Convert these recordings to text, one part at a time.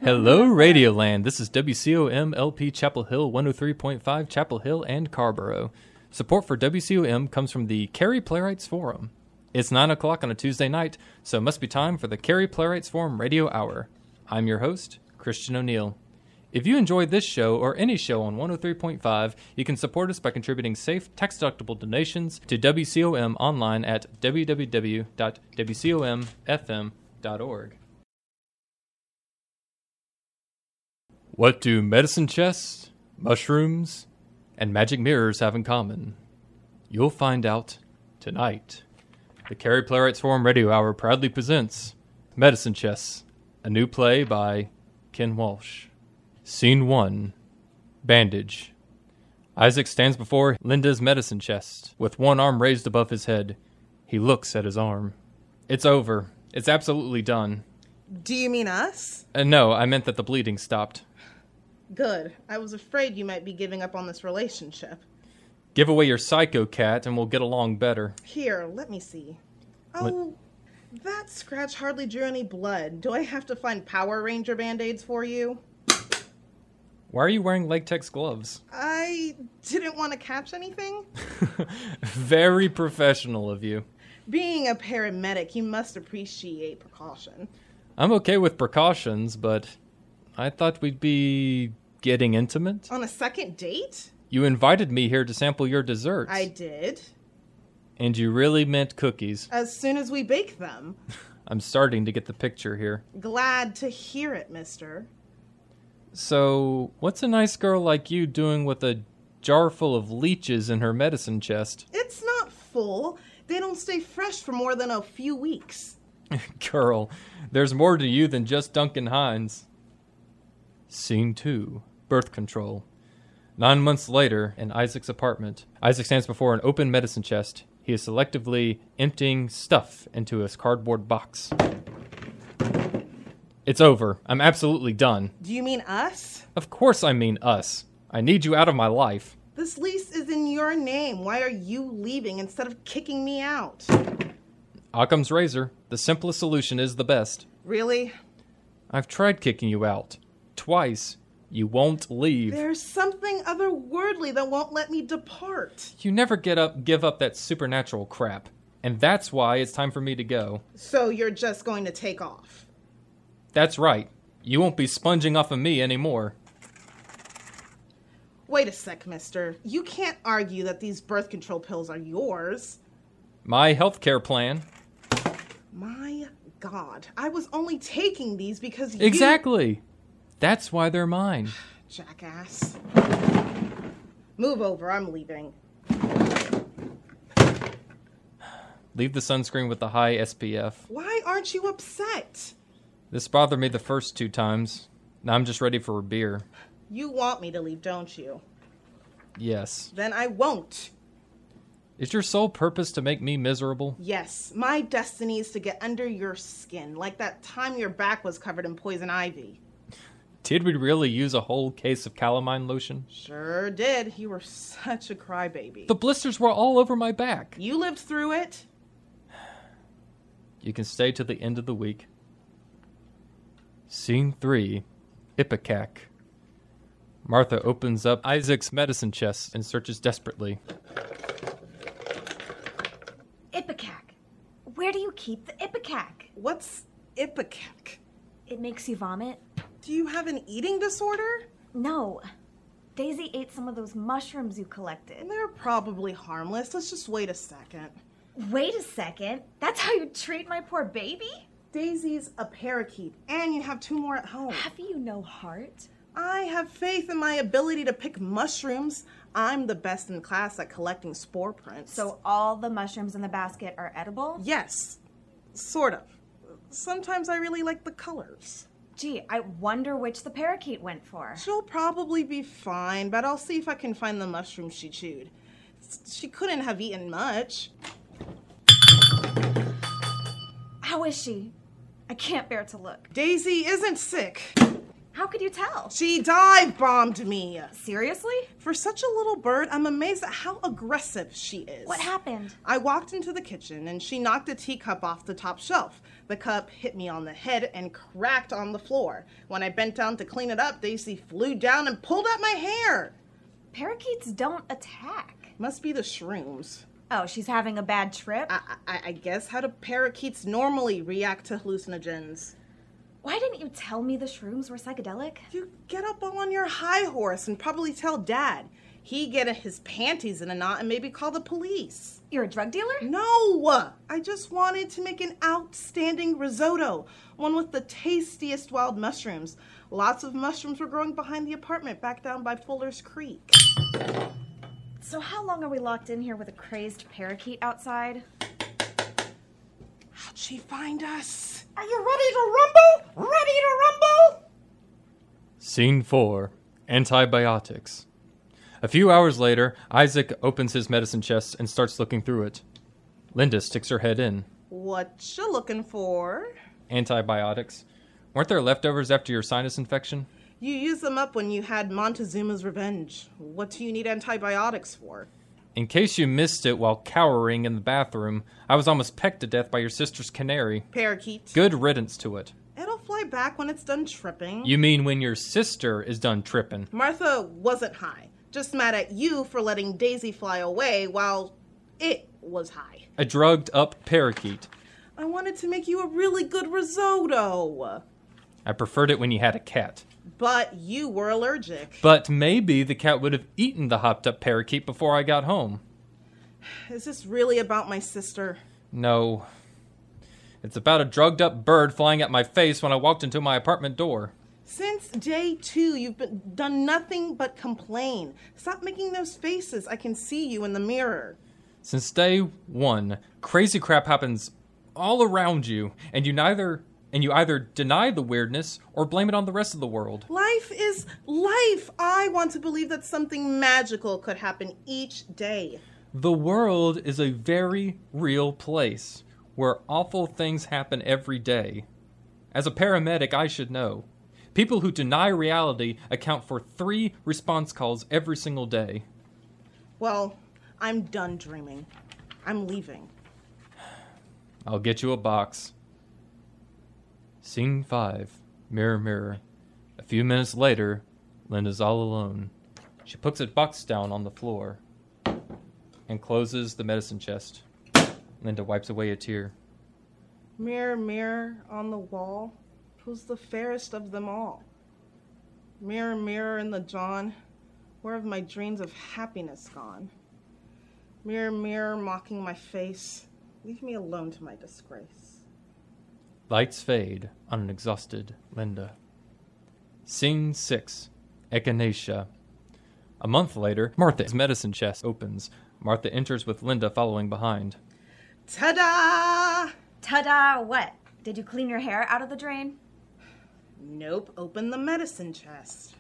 Hello, Radioland. This is WCOM LP Chapel Hill 103.5 Chapel Hill and Carborough. Support for WCOM comes from the Cary Playwrights Forum. It's 9 o'clock on a Tuesday night, so it must be time for the Cary Playwrights Forum Radio Hour. I'm your host, Christian O'Neill. If you enjoyed this show or any show on 103.5, you can support us by contributing safe, tax-deductible donations to WCOM online at www.wcomfm.org. What do medicine chests, mushrooms, and magic mirrors have in common? You'll find out tonight. The Cary Playwrights Forum Radio Hour proudly presents Medicine Chests, a new play by Ken Walsh. Scene 1. Bandage. Isaac stands before Linda's medicine chest, with one arm raised above his head. He looks at his arm. It's over. It's absolutely done. Do you mean us? No, I meant that the bleeding stopped. Good. I was afraid you might be giving up on this relationship. Give away your psycho cat and we'll get along better. Here, let me see. Oh, that scratch hardly drew any blood. Do I have to find Power Ranger Band-Aids for you? Why are you wearing latex gloves? I didn't want to catch anything. Very professional of you. Being a paramedic, you must appreciate precaution. I'm okay with precautions, but I thought we'd be getting intimate. On a second date? You invited me here to sample your desserts. I did. And you really meant cookies. As soon as we bake them. I'm starting to get the picture here. Glad to hear it, mister. So, what's a nice girl like you doing with a jar full of leeches in her medicine chest? It's not full. They don't stay fresh for more than a few weeks. Girl, there's more to you than just Duncan Hines. Scene 2. Birth control. 9 months later, in Isaac's apartment, Isaac stands before an open medicine chest. He is selectively emptying stuff into his cardboard box. It's over. I'm absolutely done. Do you mean us? Of course I mean us. I need you out of my life. This lease is in your name. Why are you leaving instead of kicking me out? Occam's razor. The simplest solution is the best. Really? I've tried kicking you out. Twice. You won't leave. There's something otherworldly that won't let me depart. You never give up that supernatural crap. And that's why it's time for me to go. So you're just going to take off? That's right. You won't be sponging off of me anymore. Wait a sec, mister. You can't argue that these birth control pills are yours. My healthcare plan. My God. I was only taking these because you... Exactly. That's why they're mine. Jackass. Move over. I'm leaving. Leave the sunscreen with the high SPF. Why aren't you upset? This bothered me the first 2 times. Now I'm just ready for a beer. You want me to leave, don't you? Yes. Then I won't. Is your sole purpose to make me miserable? Yes, my destiny is to get under your skin, like that time your back was covered in poison ivy. Did we really use a whole case of calamine lotion? Sure did. You were such a crybaby. The blisters were all over my back. You lived through it. You can stay till the end of the week. Scene 3. Ipecac. Martha opens up Isaac's medicine chest and searches desperately. Ipecac. Where do you keep the Ipecac? What's Ipecac? It makes you vomit? Do you have an eating disorder? No. Daisy ate some of those mushrooms you collected. They're probably harmless. Let's just wait a second. Wait a second. That's how you treat my poor baby? Daisy's a parakeet, and you have 2 more at home. Have you no heart? I have faith in my ability to pick mushrooms. I'm the best in class at collecting spore prints. So all the mushrooms in the basket are edible? Yes, sort of. Sometimes I really like the colors. Gee, I wonder which the parakeet went for. She'll probably be fine, but I'll see if I can find the mushrooms she chewed. She couldn't have eaten much. How is she? I can't bear to look. Daisy isn't sick. How could you tell? She dive-bombed me. Seriously? For such a little bird, I'm amazed at how aggressive she is. What happened? I walked into the kitchen and she knocked a teacup off the top shelf. The cup hit me on the head and cracked on the floor. When I bent down to clean it up, Daisy flew down and pulled out my hair. Parakeets don't attack. Must be the shrooms. Oh, she's having a bad trip? I guess how do parakeets normally react to hallucinogens? Why didn't you tell me the shrooms were psychedelic? You get up all on your high horse and probably tell Dad. He'd get his panties in a knot and maybe call the police. You're a drug dealer? No! I just wanted to make an outstanding risotto. One with the tastiest wild mushrooms. Lots of mushrooms were growing behind the apartment back down by Fuller's Creek. So how long are we locked in here with a crazed parakeet outside? How'd she find us? Are you ready to rumble? Ready to rumble? Scene 4. Antibiotics. A few hours later, Isaac opens his medicine chest and starts looking through it. Linda sticks her head in. What you looking for? Antibiotics. Weren't there leftovers after your sinus infection? You used them up when you had Montezuma's revenge. What do you need antibiotics for? In case you missed it while cowering in the bathroom, I was almost pecked to death by your sister's canary. Parakeet. Good riddance to it. It'll fly back when it's done tripping. You mean when your sister is done tripping? Martha wasn't high. Just mad at you for letting Daisy fly away while it was high. A drugged up parakeet. I wanted to make you a really good risotto. I preferred it when you had a cat. But you were allergic. But maybe the cat would have eaten the hopped up parakeet before I got home. Is this really about my sister? No. It's about a drugged up bird flying at my face when I walked into my apartment door. Since day 2, you've done nothing but complain. Stop making those faces. I can see you in the mirror. Since day 1, crazy crap happens all around you, and you either deny the weirdness or blame it on the rest of the world. Life is life. I want to believe that something magical could happen each day. The world is a very real place where awful things happen every day. As a paramedic, I should know. People who deny reality account for 3 response calls every single day. Well, I'm done dreaming. I'm leaving. I'll get you a box. Scene 5. Mirror, mirror. A few minutes later, Linda's all alone. She puts a box down on the floor and closes the medicine chest. Linda wipes away a tear. Mirror, mirror on the wall, who's the fairest of them all? Mirror, mirror in the dawn, where have my dreams of happiness gone? Mirror, mirror mocking my face, leave me alone to my disgrace. Lights fade on an exhausted Linda. Scene 6. Echinacea. A month later, Martha's medicine chest opens. Martha enters with Linda following behind. Ta-da! Ta-da, what? Did you clean your hair out of the drain? Nope, open the medicine chest.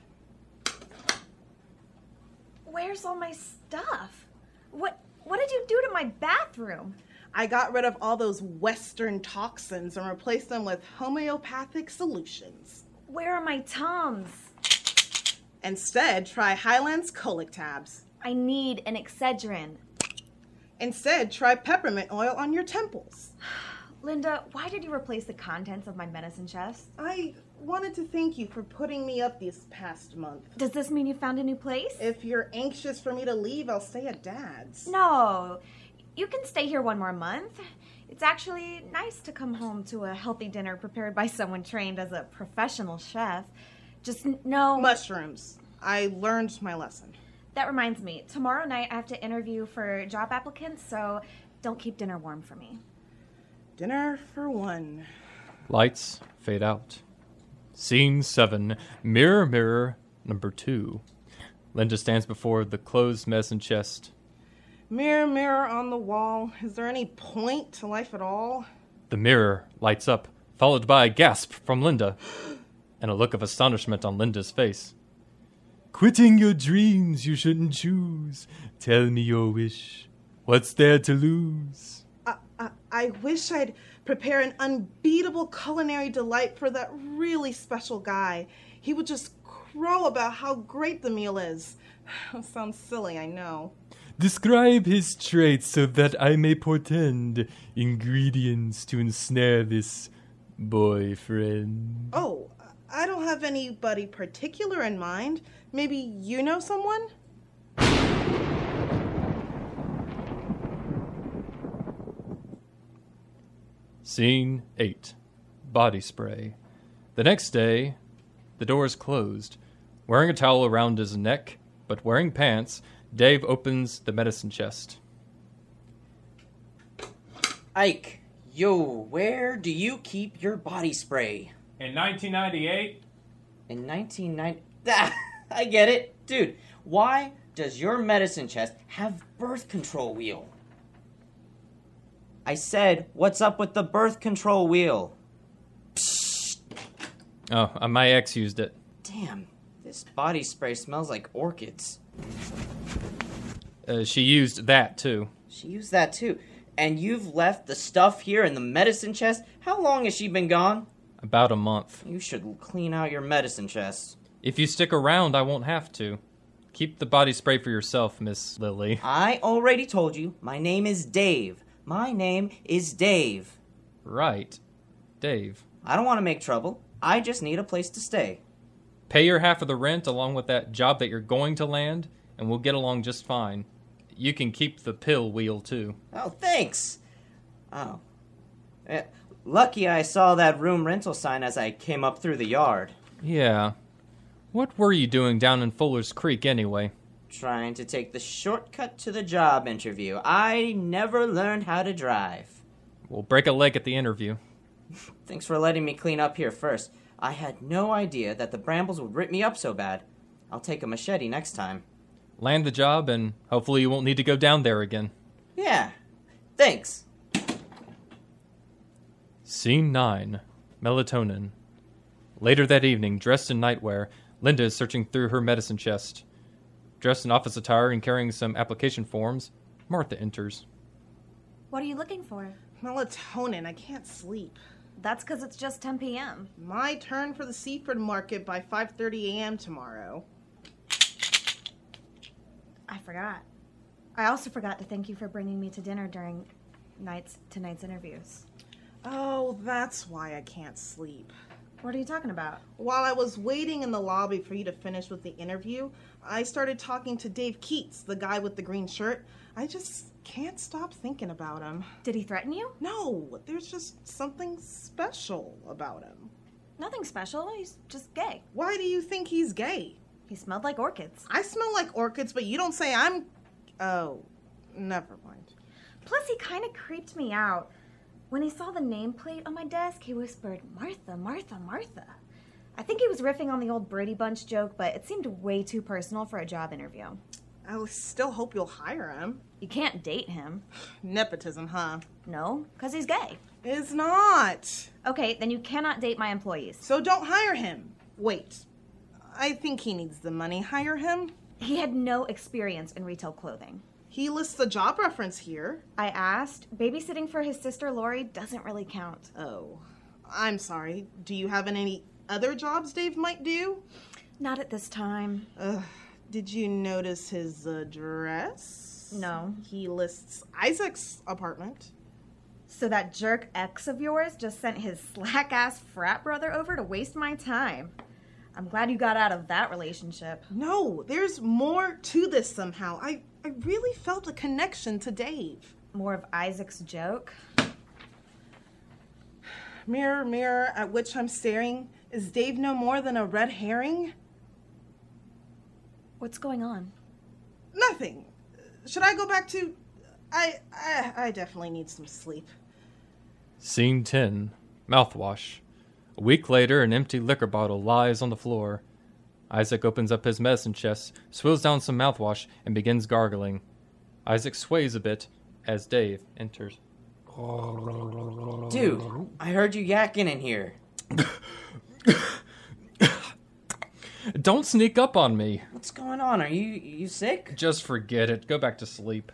Where's all my stuff? What did you do to my bathroom? I got rid of all those Western toxins and replaced them with homeopathic solutions. Where are my Tums? Instead, try Highlands Colic Tabs. I need an Excedrin. Instead, try peppermint oil on your temples. Linda, why did you replace the contents of my medicine chest? I wanted to thank you for putting me up this past month. Does this mean you found a new place? If you're anxious for me to leave, I'll stay at Dad's. No, you can stay here one more month. It's actually nice to come home to a healthy dinner prepared by someone trained as a professional chef. Just no... Mushrooms. I learned my lesson. That reminds me, tomorrow night I have to interview for job applicants, so don't keep dinner warm for me. Dinner for one. Lights fade out. Scene 7. Mirror, mirror, number 2. Linda stands before the closed medicine chest. Mirror, mirror on the wall, is there any point to life at all? The mirror lights up, followed by a gasp from Linda, and a look of astonishment on Linda's face. Quitting your dreams you shouldn't choose. Tell me your wish. What's there to lose? I wish I'd prepare an unbeatable culinary delight for that really special guy. He would just crow about how great the meal is. Sounds silly, I know. Describe his traits so that I may portend ingredients to ensnare this boyfriend. Oh, I don't have anybody particular in mind. Maybe you know someone? Scene 8. Body spray. The next day, the door is closed. Wearing a towel around his neck, but wearing pants, Dave opens the medicine chest. Ike, yo, where do you keep your body spray? In 1998, In 1990... Ah, I get it. Dude, why does your medicine chest have birth control wheel? I said, what's up with the birth control wheel? my ex used it. Damn, this body spray smells like orchids. She used that, too. She used that too. And you've left the stuff here in the medicine chest? How long has she been gone? About a month. You should clean out your medicine chest. If you stick around, I won't have to. Keep the body spray for yourself, Miss Lily. I already told you, my name is Dave. My name is Dave. Right. Dave. I don't want to make trouble. I just need a place to stay. Pay your half of the rent along with that job that you're going to land, and we'll get along just fine. You can keep the pill wheel, too. Oh, thanks. Oh. Lucky I saw that room rental sign as I came up through the yard. Yeah. What were you doing down in Fuller's Creek, anyway? Trying to take the shortcut to the job interview. I never learned how to drive. We'll break a leg at the interview. Thanks for letting me clean up here first. I had no idea that the brambles would rip me up so bad. I'll take a machete next time. Land the job, and hopefully you won't need to go down there again. Yeah. Thanks. Scene 9. Melatonin. Later that evening, dressed in nightwear, Linda is searching through her medicine chest. Dressed in office attire and carrying some application forms, Martha enters. What are you looking for? Melatonin. I can't sleep. That's because it's just 10 p.m. My turn for the seafood market by 5:30 a.m. tomorrow. I forgot. I also forgot to thank you for bringing me to dinner during tonight's interviews. Oh, that's why I can't sleep. What are you talking about? While I was waiting in the lobby for you to finish with the interview, I started talking to Dave Keats, the guy with the green shirt. I just can't stop thinking about him. Did he threaten you? No, there's just something special about him. Nothing special. He's just gay. Why do you think he's gay? He smelled like orchids. I smell like orchids, but you don't say I'm... Oh, never mind. Plus, he kind of creeped me out. When he saw the nameplate on my desk, he whispered, "Martha, Martha, Martha." I think he was riffing on the old Brady Bunch joke, but it seemed way too personal for a job interview. I still hope you'll hire him. You can't date him. Nepotism, huh? No, because he's gay. Is not. Okay, then you cannot date my employees. So don't hire him. Wait. I think he needs the money. Hire him? He had no experience in retail clothing. He lists the job reference here. I asked. Babysitting for his sister Lori doesn't really count. Oh, I'm sorry. Do you have any other jobs Dave might do? Not at this time. Did you notice his address? No. He lists Isaac's apartment. So that jerk ex of yours just sent his slack-ass frat brother over to waste my time. I'm glad you got out of that relationship. No, there's more to this somehow. I really felt a connection to Dave. More of Isaac's joke? Mirror, mirror at which I'm staring, is Dave no more than a red herring? What's going on? Nothing. Should I go back to... I definitely need some sleep. Scene 10. Mouthwash. A week later, an empty liquor bottle lies on the floor. Isaac opens up his medicine chest, swills down some mouthwash, and begins gargling. Isaac sways a bit as Dave enters. Dude, I heard you yakking in here. Don't sneak up on me. What's going on? Are you sick? Just forget it. Go back to sleep.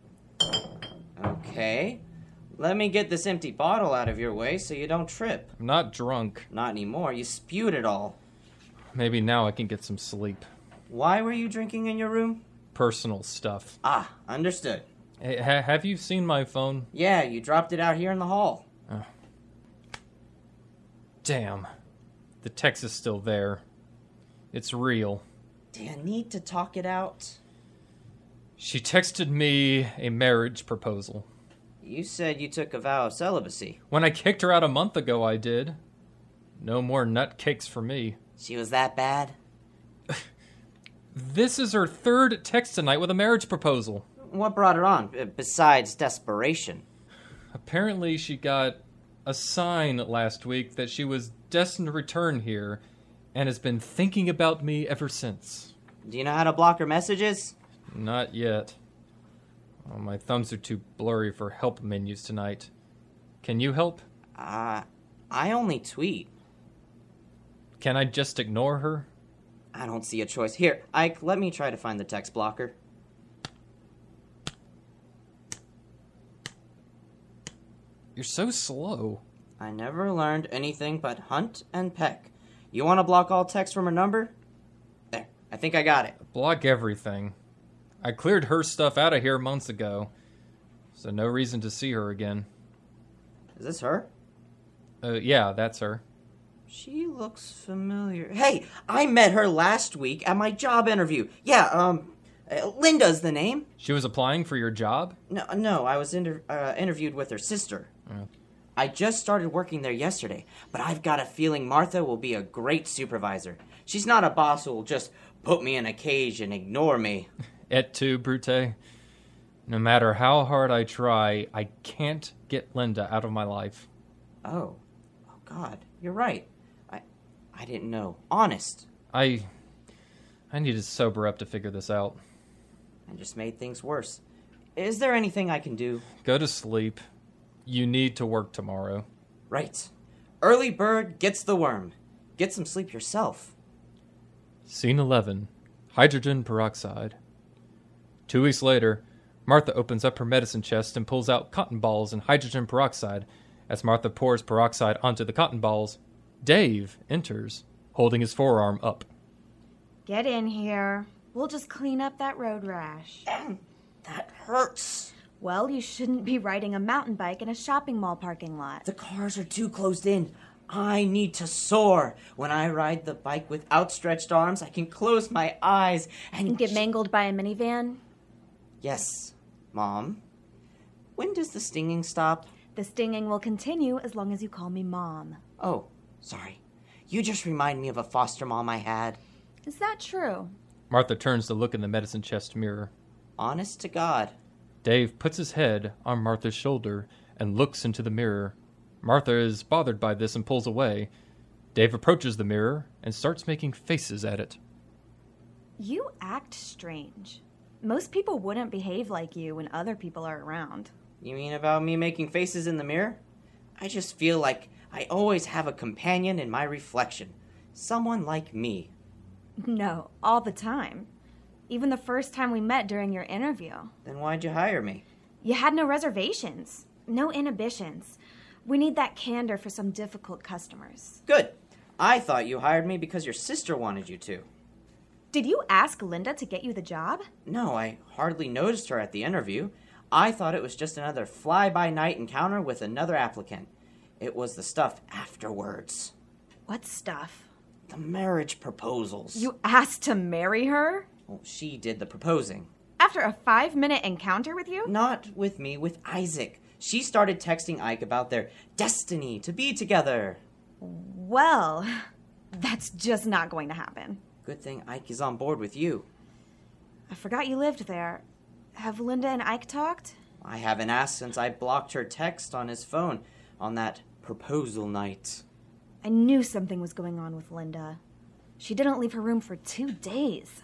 Okay. Let me get this empty bottle out of your way so you don't trip. I'm not drunk. Not anymore. You spewed it all. Maybe now I can get some sleep. Why were you drinking in your room? Personal stuff. Ah, understood. Hey, have you seen my phone? Yeah, you dropped it out here in the hall. Damn. The text is still there. It's real. Do you need to talk it out? She texted me a marriage proposal. You said you took a vow of celibacy. When I kicked her out a month ago, I did. No more nut cakes for me. She was that bad? This is her third text tonight with a marriage proposal. What brought her on, besides desperation? Apparently, she got a sign last week that she was destined to return here and has been thinking about me ever since. Do you know how to block her messages? Not yet. Oh, my thumbs are too blurry for help menus tonight. Can you help? I only tweet. Can I just ignore her? I don't see a choice. Here, Ike, let me try to find the text blocker. You're so slow. I never learned anything but hunt and peck. You want to block all text from her number? There, I think I got it. Block everything. I cleared her stuff out of here months ago, so no reason to see her again. Is this her? Yeah, that's her. She looks familiar. Hey, I met her last week at my job interview. Yeah, Linda's the name. She was applying for your job? No, I was interviewed with her sister. Oh. I just started working there yesterday, but I've got a feeling Martha will be a great supervisor. She's not a boss who will just put me in a cage and ignore me. Et tu, Brute? No matter how hard I try, I can't get Linda out of my life. Oh God, you're right. I didn't know. Honest. I need to sober up to figure this out. I just made things worse. Is there anything I can do? Go to sleep. You need to work tomorrow. Right. Early bird gets the worm. Get some sleep yourself. Scene 11. Hydrogen peroxide. 2 weeks later, Martha opens up her medicine chest and pulls out cotton balls and hydrogen peroxide. As Martha pours peroxide onto the cotton balls, Dave enters, holding his forearm up. Get in here. We'll just clean up that road rash. That hurts. Well, you shouldn't be riding a mountain bike in a shopping mall parking lot. The cars are too closed in. I need to soar. When I ride the bike with outstretched arms, I can close my eyes and Get mangled by a minivan? Yes, Mom. When does the stinging stop? The stinging will continue as long as you call me Mom. Oh, sorry. You just remind me of a foster mom I had. Is that true? Martha turns to look in the medicine chest mirror. Honest to God. Dave puts his head on Martha's shoulder and looks into the mirror. Martha is bothered by this and pulls away. Dave approaches the mirror and starts making faces at it. You act strange. Most people wouldn't behave like you when other people are around. You mean about me making faces in the mirror? I just feel like I always have a companion in my reflection. Someone like me. No, all the time. Even the first time we met during your interview. Then why'd you hire me? You had no reservations, no inhibitions. We need that candor for some difficult customers. Good. I thought you hired me because your sister wanted you to. Did you ask Linda to get you the job? No, I hardly noticed her at the interview. I thought it was just another fly-by-night encounter with another applicant. It was the stuff afterwards. What stuff? The marriage proposals. You asked to marry her? Well, she did the proposing. After a 5-minute encounter with you? Not with me, with Isaac. She started texting Ike about their destiny to be together. Well, that's just not going to happen. Good thing Ike is on board with you. I forgot you lived there. Have Linda and Ike talked? I haven't asked since I blocked her text on his phone on that proposal night. I knew something was going on with Linda. She didn't leave her room for 2 days.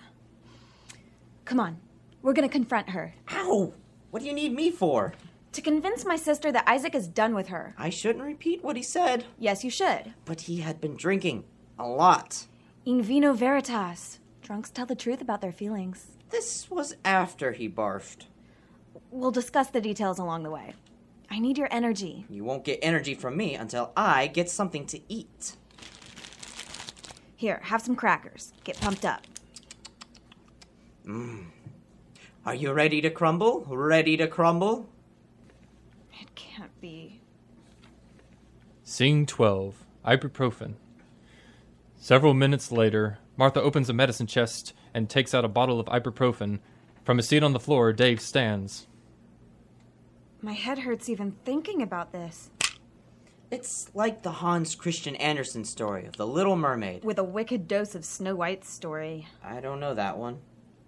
Come on, we're gonna confront her. Ow! What do you need me for? To convince my sister that Isaac is done with her. I shouldn't repeat what he said. Yes, you should. But he had been drinking. A lot. In vino veritas. Drunks tell the truth about their feelings. This was after he barfed. We'll discuss the details along the way. I need your energy. You won't get energy from me until I get something to eat. Here, have some crackers. Get pumped up. Are you ready to crumble? Ready to crumble? It can't be. Scene 12. ibuprofen. Several minutes later, Martha opens a medicine chest and takes out a bottle of ibuprofen. From a seat on the floor, Dave stands. My head hurts even thinking about this. It's like the Hans Christian Andersen story of the Little Mermaid. With a wicked dose of Snow White's story. I don't know that one.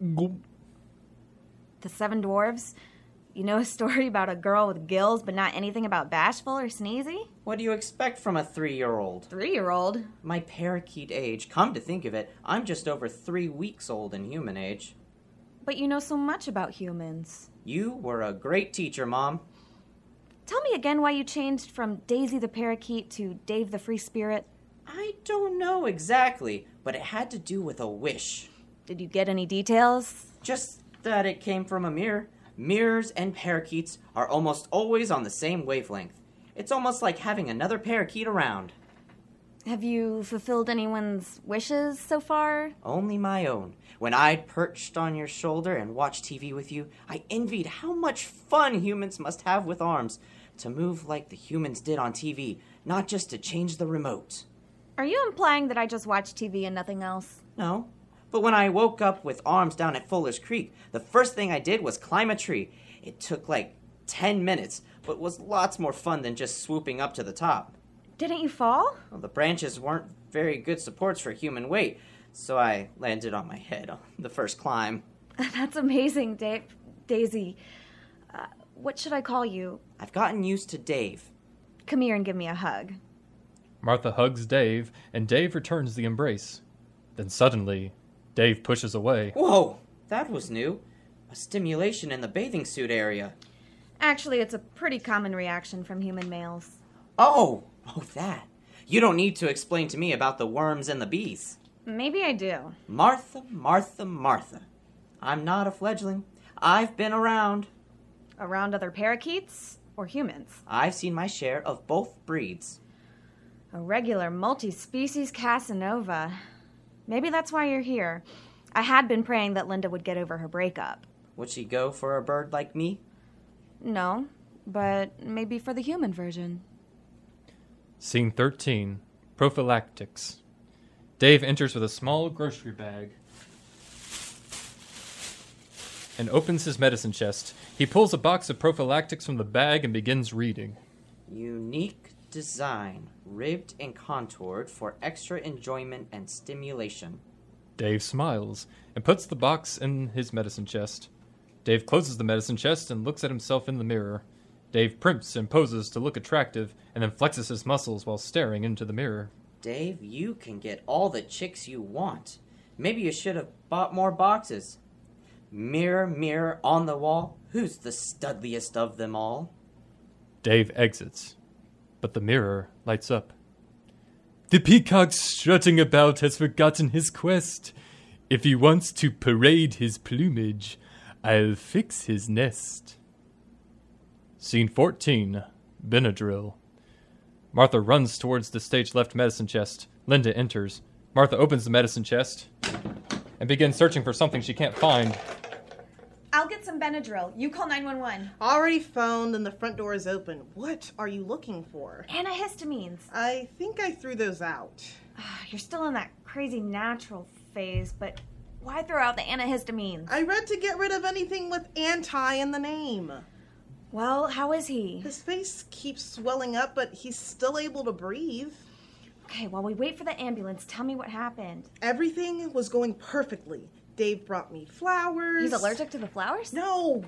The Seven Dwarves? You know a story about a girl with gills, but not anything about bashful or sneezy? What do you expect from a 3-year-old? 3-year-old? My parakeet age. Come to think of it, I'm just over 3 weeks old in human age. But you know so much about humans. You were a great teacher, Mom. Tell me again why you changed from Daisy the Parakeet to Dave the Free Spirit. I don't know exactly, but it had to do with a wish. Did you get any details? Just that it came from a mirror. Mirrors and parakeets are almost always on the same wavelength. It's almost like having another parakeet around. Have you fulfilled anyone's wishes so far? Only my own. When I'd perched on your shoulder and watched TV with you, I envied how much fun humans must have with arms. To move like the humans did on TV, not just to change the remote. Are you implying that I just watch TV and nothing else? No. But when I woke up with arms down at Fuller's Creek, the first thing I did was climb a tree. It took like 10 minutes, but was lots more fun than just swooping up to the top. Didn't you fall? Well, the branches weren't very good supports for human weight, so I landed on my head on the first climb. That's amazing, Daisy. What should I call you? I've gotten used to Dave. Come here and give me a hug. Martha hugs Dave, and Dave returns the embrace. Then suddenly, Dave pushes away. Whoa, that was new. A stimulation in the bathing suit area. Actually, it's a pretty common reaction from human males. Oh, that. You don't need to explain to me about the worms and the bees. Maybe I do. Martha, Martha, Martha. I'm not a fledgling. I've been around. Around other parakeets or humans? I've seen my share of both breeds. A regular multi-species Casanova. Maybe that's why you're here. I had been praying that Linda would get over her breakup. Would she go for a bird like me? No, but maybe for the human version. Scene 13. Prophylactics. Dave enters with a small grocery bag and opens his medicine chest. He pulls a box of prophylactics from the bag and begins reading. Unique design, ribbed and contoured for extra enjoyment and stimulation. Dave smiles and puts the box in his medicine chest. Dave closes the medicine chest and looks at himself in the mirror. Dave primps and poses to look attractive and then flexes his muscles while staring into the mirror. Dave, you can get all the chicks you want. Maybe you should have bought more boxes. Mirror, mirror on the wall, who's the studliest of them all? Dave exits, but the mirror lights up. The peacock strutting about has forgotten his quest. If he wants to parade his plumage, I'll fix his nest. Scene 14. Benadryl. Martha runs towards the stage-left medicine chest. Linda enters. Martha opens the medicine chest and begins searching for something she can't find. I'll get some Benadryl. You call 911. Already phoned and the front door is open. What are you looking for? Antihistamines. I think I threw those out. You're still in that crazy natural phase, but why throw out the antihistamines? I read to get rid of anything with anti in the name. Well, how is he? His face keeps swelling up, but he's still able to breathe. Okay, while we wait for the ambulance, tell me what happened. Everything was going perfectly. Dave brought me flowers. He's allergic to the flowers? No!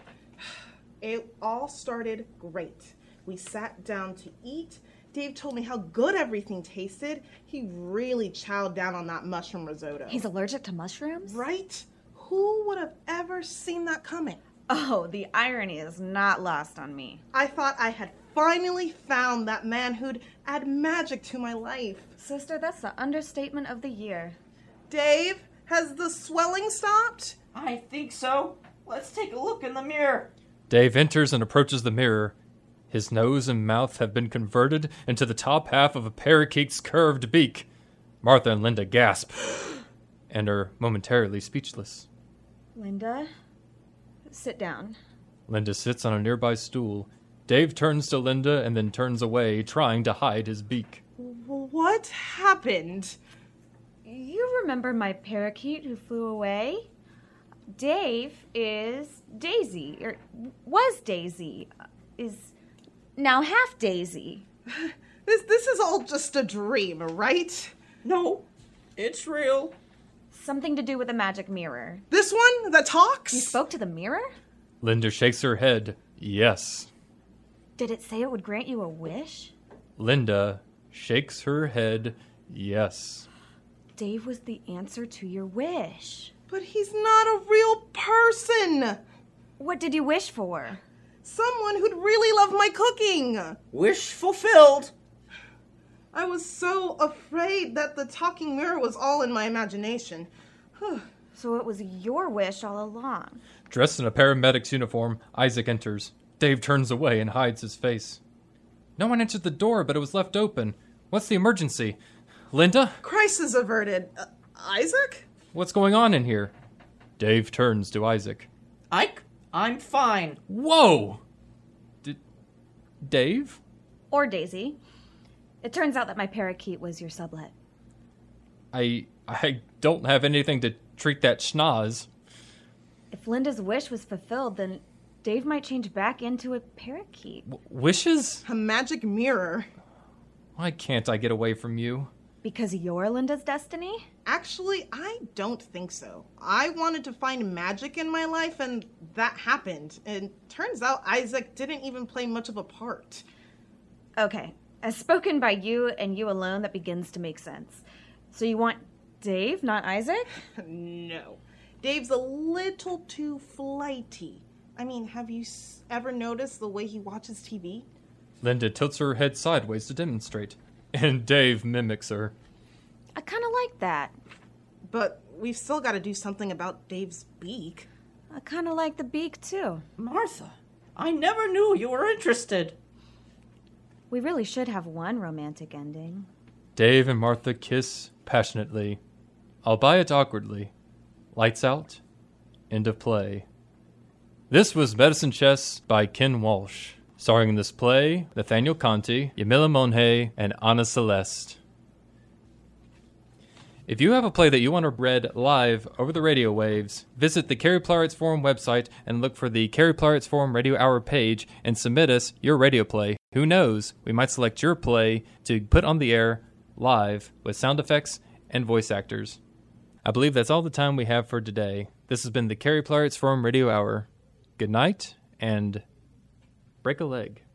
It all started great. We sat down to eat. Dave told me how good everything tasted. He really chowed down on that mushroom risotto. He's allergic to mushrooms? Right? Who would have ever seen that coming? Oh, the irony is not lost on me. I thought I had finally found that man who'd add magic to my life. Sister, that's the understatement of the year. Dave, has the swelling stopped? I think so. Let's take a look in the mirror. Dave enters and approaches the mirror. His nose and mouth have been converted into the top half of a parakeet's curved beak. Martha and Linda gasp and are momentarily speechless. Linda, sit down. Linda sits on a nearby stool. Dave turns to Linda and then turns away, trying to hide his beak. What happened? You remember my parakeet who flew away? Dave is Daisy, or was Daisy, is now half Daisy. This is all just a dream, right? No, it's real. Something to do with a magic mirror. This one that talks? You spoke to the mirror? Linda shakes her head. Yes. Did it say it would grant you a wish? Linda shakes her head. Yes. Dave was the answer to your wish. But he's not a real person. What did you wish for? Someone who'd really love my cooking. Wish fulfilled. I was so afraid that the talking mirror was all in my imagination. So it was your wish all along. Dressed in a paramedic's uniform, Isaac enters. Dave turns away and hides his face. No one answered the door, but it was left open. What's the emergency? Linda? Crisis averted. Isaac? What's going on in here? Dave turns to Isaac. Ike, I'm fine. Whoa! Dave? Or Daisy. It turns out that my parakeet was your sublet. I don't have anything to treat that schnoz. If Linda's wish was fulfilled, then Dave might change back into a parakeet. Wishes? A magic mirror. Why can't I get away from you? Because you're Linda's destiny? Actually, I don't think so. I wanted to find magic in my life, and that happened. And turns out Isaac didn't even play much of a part. Okay, as spoken by you and you alone, that begins to make sense. So you want Dave, not Isaac? No. Dave's a little too flighty. I mean, have you ever noticed the way he watches TV? Linda tilts her head sideways to demonstrate, and Dave mimics her. I kind of like that. But we've still got to do something about Dave's beak. I kind of like the beak, too. Martha, I never knew you were interested. We really should have one romantic ending. Dave and Martha kiss passionately, albeit awkwardly. Lights out. End of play. This was Medicine Chess by Ken Walsh. Starring in this play, Nathaniel Conti, Yamila Monhe, and Anna Celeste. If you have a play that you want to read live over the radio waves, visit the Carrie Plaritz Forum website and look for the Carrie Plaritz Forum Radio Hour page and submit us your radio play. Who knows, we might select your play to put on the air live with sound effects and voice actors. I believe that's all the time we have for today. This has been the Carrie Plaritz Forum Radio Hour. Good night, and break a leg.